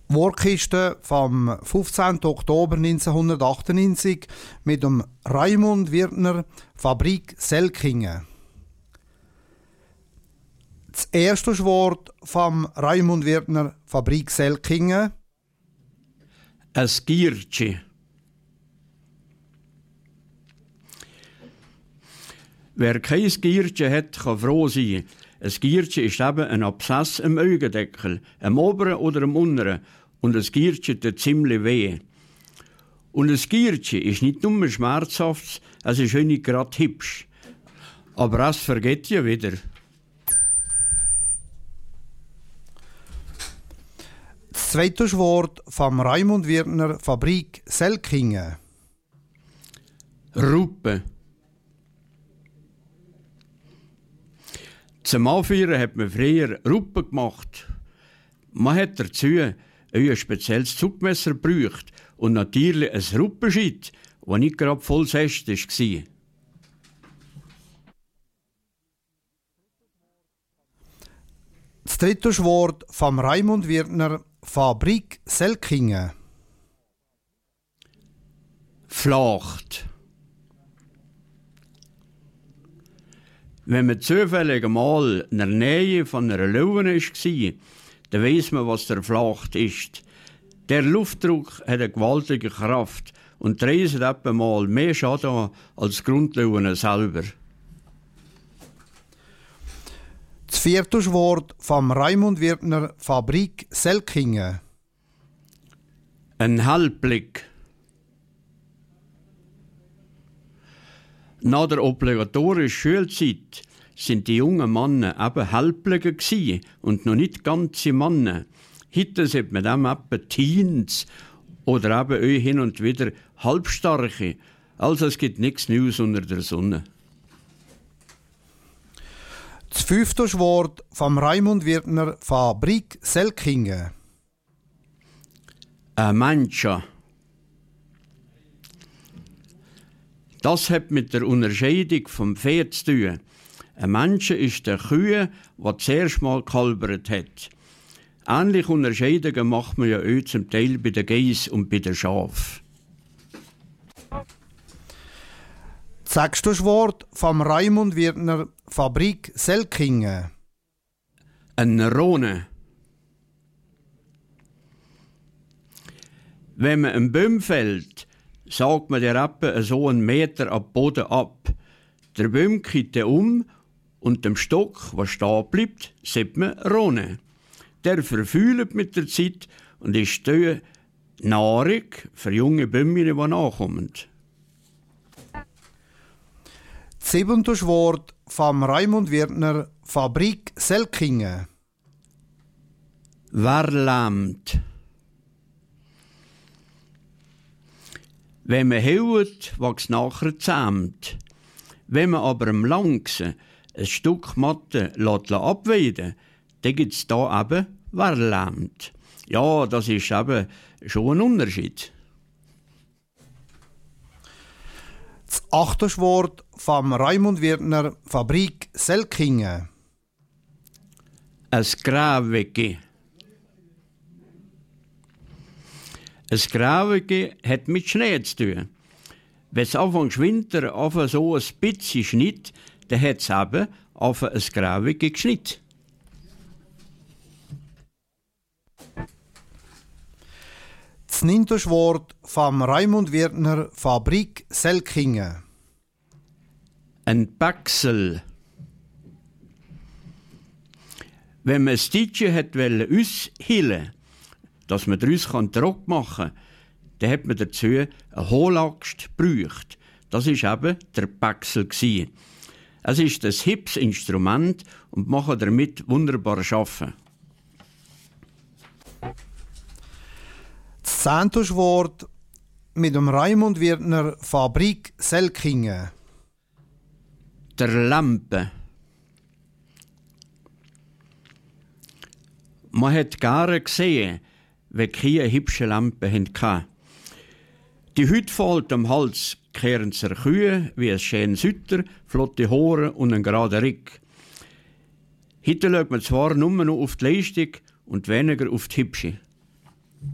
Wortkiste vom 15. Oktober 1998 mit dem Raimund Wirtner, Fabrik Selkingen. Das erste Wort vom Raimund Wirtner, Fabrik Selkingen. Ein Giertje. Wer kein Giertje hat, kann froh sein. Ein Giertje ist eben ein Abszess im Augendeckel, am oberen oder am unteren. Und ein Giertje tut ziemlich weh. Und ein Giertje ist nicht nur schmerzhaft, es ist auch nicht gerade hübsch. Aber es vergeht ja wieder. Das zweite Wort vom Raimund Wirtner, Fabrik Selkingen. Ruppe. Zum Anführen hat man früher Ruppe gemacht. Man hat dazu ein spezielles Zugmesser gebraucht und natürlich ein Ruppenscheit, das nicht gerade voll fest war. Das dritte Wort vom Raimund Wirtner, Fabrik Selkingen. Flacht. Wenn man zufällig einmal in der Nähe von einer Löwe war, dann weiss man, was der Flacht ist. Der Luftdruck hat eine gewaltige Kraft und reiset etwa mal mehr Schaden an als Grundlöwen selber. Das vierte Wort vom Raimund Wirtner, Fabrik Selkingen. Ein Hellblick. Nach der obligatorischen Schulzeit sind die jungen Männer eben Hellblicke gsi und noch nicht ganze Männer. Heute sieht man dem eben Teens oder eben auch hin und wieder Halbstarke. Also es gibt nichts Neues unter der Sonne. Das fünfte Wort vom Raimund Wirtner, Fabrik Selkingen. Ein Mensch. Das hat mit der Unterscheidung vom Pferd zu tun. Ein Mensch ist der Kühe, der zuerst mal gekalbert hat. Ähnliche Unterscheidungen macht man ja auch zum Teil bei den Geiss und bei den Schafen. Das sechste Wort vom Raimund Wirtner, Fabrik Selkingen. Ein Rone. Wenn man einen Baum fällt, sagt man der etwa so einen Meter ab Boden ab. Der Baum kippt und dem Stock, was stehen bleibt, sieht man Rone. Der verfühlt mit der Zeit und ist die Nahrung für junge Bäume, die nachkommen. Das siebente Wort vom Raimund Wirtner, Fabrik Selkingen. Verlähmt. Wenn man haut, wächst nachher zähmt. Wenn man aber am Langsen ein Stück Matte abweiden lässt, dann gibt es da eben verlähmt. Ja, das ist eben schon ein Unterschied. Das achte Wort vom Raimund Wirtner, Fabrik Selkingen. Ein Gräwege. Ein Gräwege hat mit Schnee zu tun. Wenn es Anfang Winter auf so ein bisschen schneit, dann hat es eben auf ein Gräwege geschneit. Das neunte Wort vom Raimund Wirtner, Fabrik Selkingen. Ein Bäcksel. Wenn man ein Tischchen aushillen, dass man daraus trocken machen kann, dann hat man dazu eine Hohlaxt gebraucht. Das war eben der Bäcksel. Es ist ein hübsches Instrument und man kann damit wunderbar arbeiten. Das zehnte Wort mit dem Raimund Wirtner, Fabrik Selkingen. Der Lampe. Man hat gerne gesehen, wenn keine hübsche Lampe hatten. Die Hüte fällt am Hals, kehren zur Kühe wie ein schönes Hütter, flotte Haare und einen geraden Rick. Heute schaut man zwar nur noch auf die Leistung und weniger auf die Hübsche.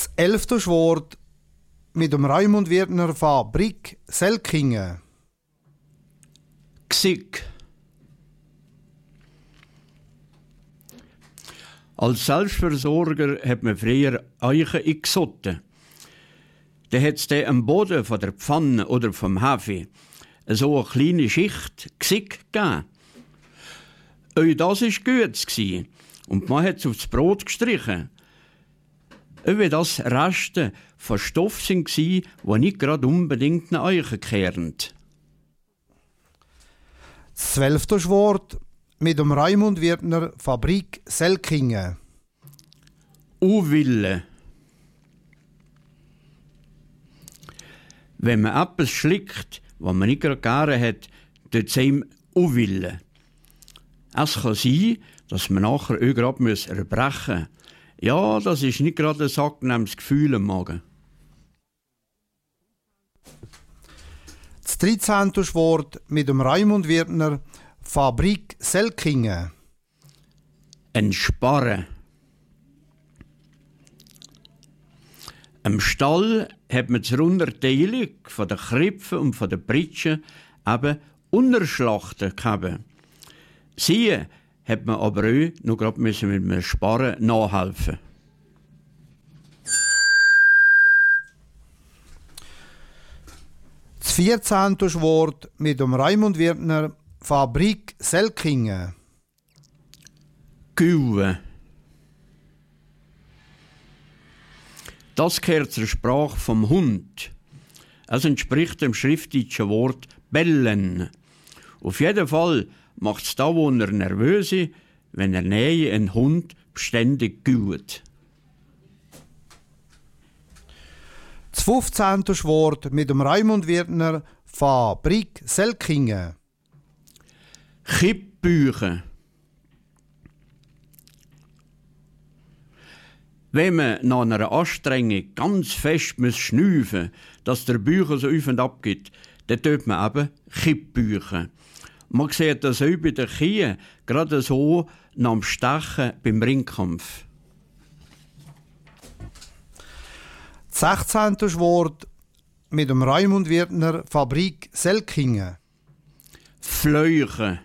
Das 11. Wort mit dem Raimund Wirtner Fabrik Selkingen. Gsig. Als Selbstversorger hat man früher Eichen eingesotten. Da hat es am Boden von der Pfanne oder vom Hefe so eine kleine Schicht Gsig gegeben. Auch das war gut und man hat es aufs Brot gestrichen. Auch das Resten von Stoff waren, die nicht gerade unbedingt nach Eichen kehren. Das 12. Wort mit dem Raimund Wirtner Fabrik Selkingen. Unwille. Wenn man etwas schlickt, was man nicht gerade gerne hat, tut es ihm Unwille. Es kann sein, dass man nachher auch gerade erbrechen muss. Ja, das ist nicht gerade ein angenehmes Gefühl im Magen. Das 13. Wort mit dem Raimund Wirtner Fabrik Selkingen. Entsparren. Im Stall hat man zur Unterteilung von den Kripfen und von den Pritschen eben Unterschlachten gehabt. Sie hat man aber auch noch gerade mit dem Sparren nachhelfen. Das 14. Wort mit dem Raimund Wirtner Fabrik Selkingen. Güwe. Das gehört zur Sprache vom Hund. Es entspricht dem schriftdeutschen Wort bellen. Auf jeden Fall macht es da, wo er nervös ist, wenn er nähe einen Hund beständig güht. Das 15. Wort mit dem Raimund Wirtner Fabrik Selkingen. Kippbüchen. Wenn man nach einer Anstrengung ganz fest schnüffeln muss, dass der Bücher so auf und ab geht, dann tut man eben Kippbüchen. Man sieht das auch bei den Kühen, gerade so nach dem Stechen beim Ringkampf. Das 16. Wort mit dem Raimund Wirtner Fabrik Selkingen. Fleuchen.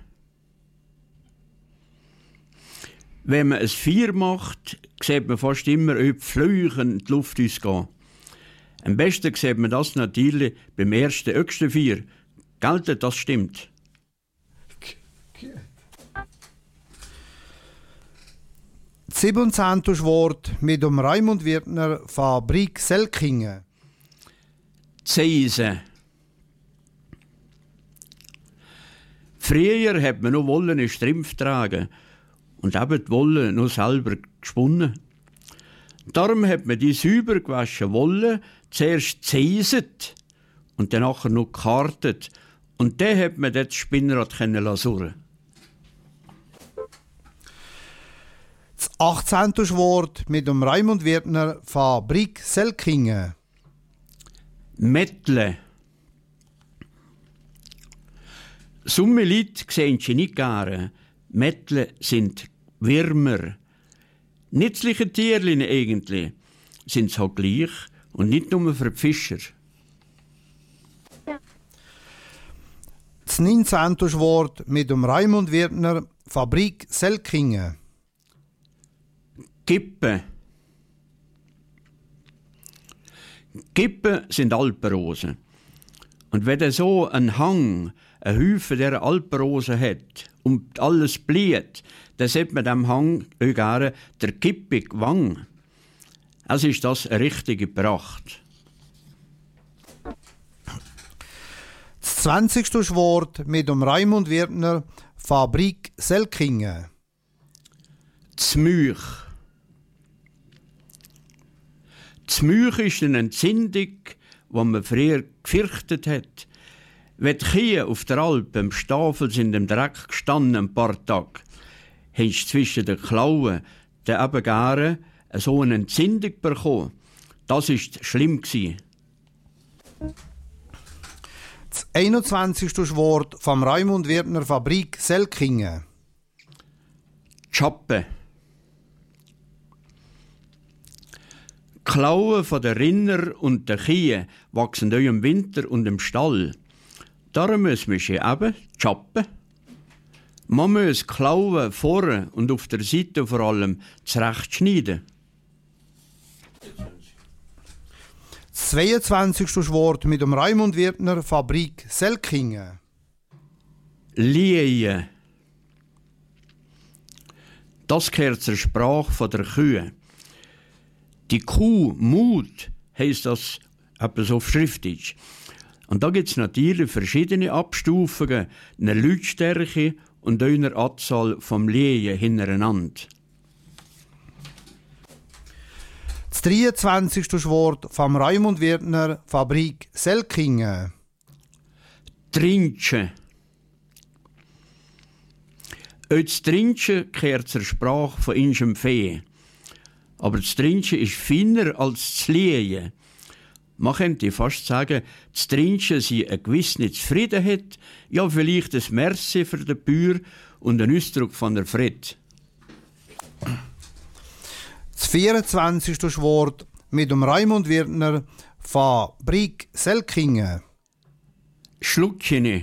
Wenn man ein Feuer macht, sieht man fast immer, ob die Fleuchen in die Luft ausgehen. Am besten sieht man das natürlich beim ersten Öchsenfeuer. Gell, das stimmt. Das 17. Wort mit dem Raimund Wirtner Fabrik Selkingen. Zeise. Früher hat man noch wollene Strümpfe tragen und eben die Wolle noch selber gesponnen. Darum hat man die sauber gewaschene Wolle zuerst zäset und dann nachher noch gekartet. Und dann hat man das Spinnrad surren. Das 18. Wort mit dem Raimund Wirtner Fabrik Selkingen. Mettle. Summe Leute sehen sie nicht gerne. Mettle sind Würmer. Nützliche Tierchen eigentlich sind halt gleich und nicht nur für die Fischer. Das 19. Wort mit dem Raimund Wirtner Fabrik Selkingen. Kippen. Kippen sind Alpenrosen. Und wenn er so einen Hang, einen Haufen dieser Alpenrosen hat und alles blüht, dann sieht man dem Hang auch gerne der kippige Wang. Also ist das eine richtige Pracht. Das 20. Wort mit dem Raimund Wirtner Fabrik Selkingen. Zmüch. Zmüch ist eine Entzündung, die man früher gefürchtet hat. Wenn die Kühe auf der Alp im Staffel sind im Dreck gestanden ein paar Tage, haben sie zwischen den Klauen der eben gerne so eine Entzündung bekommen. Das war schlimm. Das 21. Wort vom Raimund Wirtner Fabrik Selkingen. Schappe. Klauen von den Rinder und den Kühen wachsen auch im Winter und im Stall. Darum müssen wir sie eben chappen. Man muss Klauen vorne und auf der Seite vor allem zurechtschneiden. Das 22. Wort mit dem Raimund Wirtner, Fabrik Selkingen. Liehe. Das gehört zur Sprache von der Kühe. Die Kuh Mut heisst das etwas auf Schriftdeutsch. Und da gibt es natürlich verschiedene Abstufungen, eine Lautstärke und eine Anzahl vom Lehen hintereinander. Das 23. Wort vom Raimund Wirtner, Fabrik Selkingen. Trinchen. Auch das Trinchen gehört zur Sprache von unserem Vieh. Aber das Trinchen ist feiner als das Lehen. Man könnte fast sagen, das Trinchen sei eine gewisse Zufriedenheit, ja vielleicht ein Merci für den Bauer und ein Ausdruck von der Freude. Das 24. Wort mit dem Raimund Wirtner, Fabrik Selkingen. Schluckchen.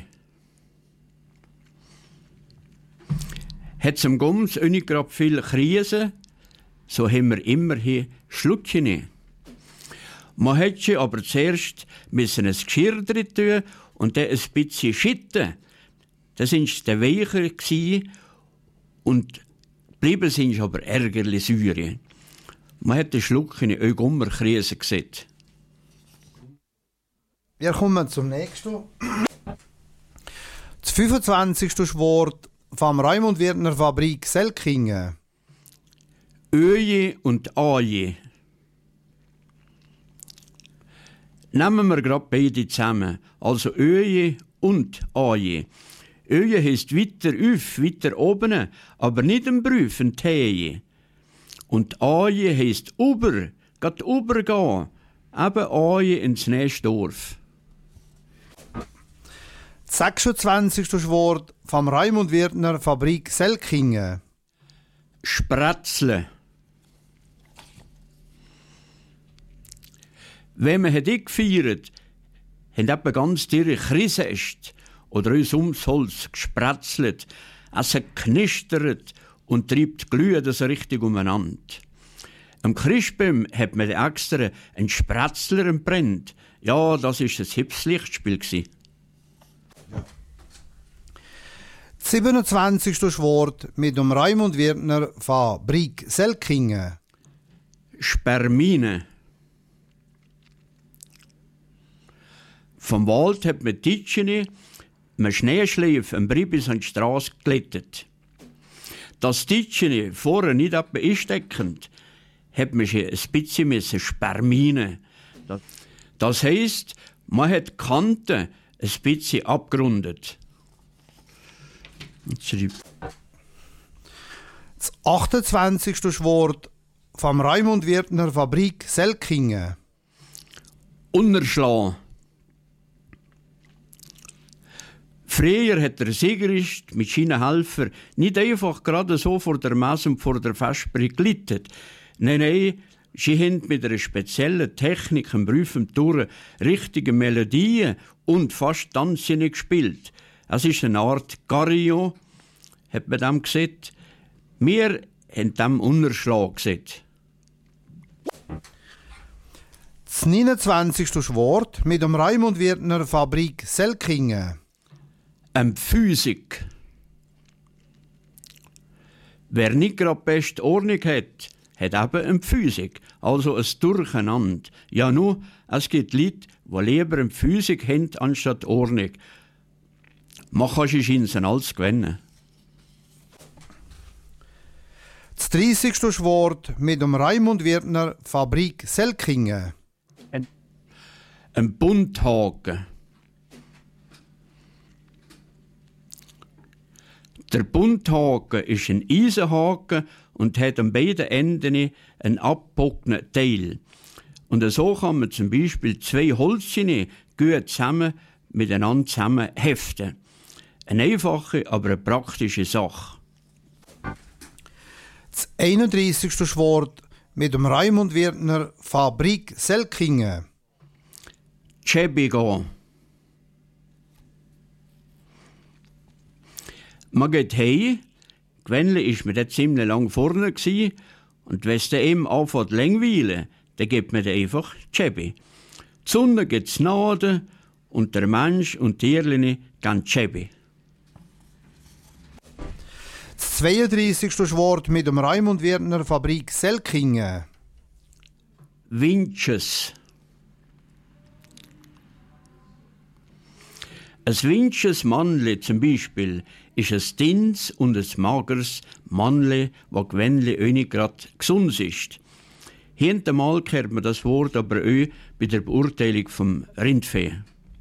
Hat zum Gums auch nicht gerade viel Krise, so haben wir immerhin Schluckchen. Man hätte aber zuerst ein Geschirr drin tun und dann ein bisschen schütten. Das war der Weicher und geblieben sind aber ärgerlich Säure. Man hat den Schluckchen auch immer Krise gesehen. Wir kommen zum nächsten. Das 25. Wort vom Raimund Wirtner, Fabrik Selkingen. Öje und Aje. Nehmen wir gerade beide zusammen, also Öje und Aje. Öje heisst weiter auf, weiter oben, aber nicht im Brief, ein Teje. Und Aje heisst über, geht übergehen, eben Aje ins nächste Dorf. Das 26. Wort vom Raimund Wirtner, Fabrik Selkingen. Sprätzle. Wenn man gefeiert hat, haben ganz ihre Chrisest oder uns ums Holz gespretzelt, es hat knistert und treibt Glühen so richtig umeinander. Am Christbaum hat man extra einen Spretzler entbrennt. Ja, das war ein hübsches Lichtspiel. Das 27. Wort mit dem Raimund Wirtner, Fabrik Selkingen. Spermine. Vom Wald hat man Titschene, man Schneeschleife am Bribis an die Straße glättet. Das Titschene vorne nicht einsteckend, hat man schon ein bisschen Spermine. Das heisst, man hat die Kanten ein bisschen abgerundet. Das 28. Wort vom Raimund Wirtner, Fabrik Selkingen. Unterschlagen. Früher hat der Sigrist mit seinen Helfern nicht einfach gerade so vor der Messe und vor der Vesper gelitten. Nein, sie haben mit einer speziellen Technik im Prüfen durch richtige Melodien und fast Tanzen gespielt. Es ist eine Art Carillon, hat man dem gesagt. Wir haben dem Unterschlag gesagt. Das 29. Wort mit dem Raimund Wirtner, Fabrik Selkingen. Physik. Wer nicht gerade beste Ordnung hat, hat eben Physik, also ein Durcheinander. Ja, nur, es gibt Leute, die lieber Physik haben anstatt Ordnung. Man kann sich ihnen alles gewinnen. Das 30. Wort mit dem Raimund Wirtner, Fabrik Selkingen. Ein Bunthaken. Der Bunthaken ist ein Eisenhaken und hat an beiden Enden einen abgebogenen Teil. Und so kann man zum Beispiel zwei Holzchen gut zusammen miteinander zusammen heften. Eine einfache, aber eine praktische Sache. Das 31. Wort mit dem Raimund Wirtner, Fabrik Selkingen. Tschäbigo. Man geht heim. Gewöhnlich ist man dort ziemlich lang vorne gsi. Und wenn es dann eben anfängt langweilen, dann gibt man einfach Tschäbi. Die Sonne geht Gnade und der Mensch und die Tierchen gehen Tschäbi. Das 32. Wort mit dem Raimund Wirtner Fabrik Selkingen. Winches. Ein winches Mannli zum Beispiel ist ein dünnes und ein mageres Mannli, das gewöhnlich auch nicht gerade gesund ist. Hintermal kennt man das Wort aber auch bei der Beurteilung vom Rindvieh.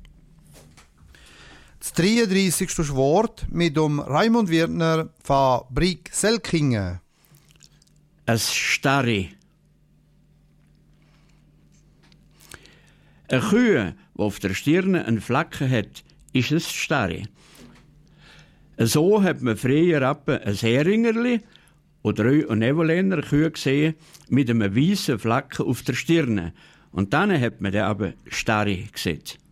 Das 33. Wort mit dem Raimund Wirtner Fabrik Selkingen. Ein Starri. Eine Kuh, die auf der Stirn einen Flecken hat, ist ein Starri. So hat man früher ein Heringerli oder auch eine Evolener Kuh gesehen mit einem weißen Flecken auf der Stirn. Und dann hat man den aber Starri gesehen.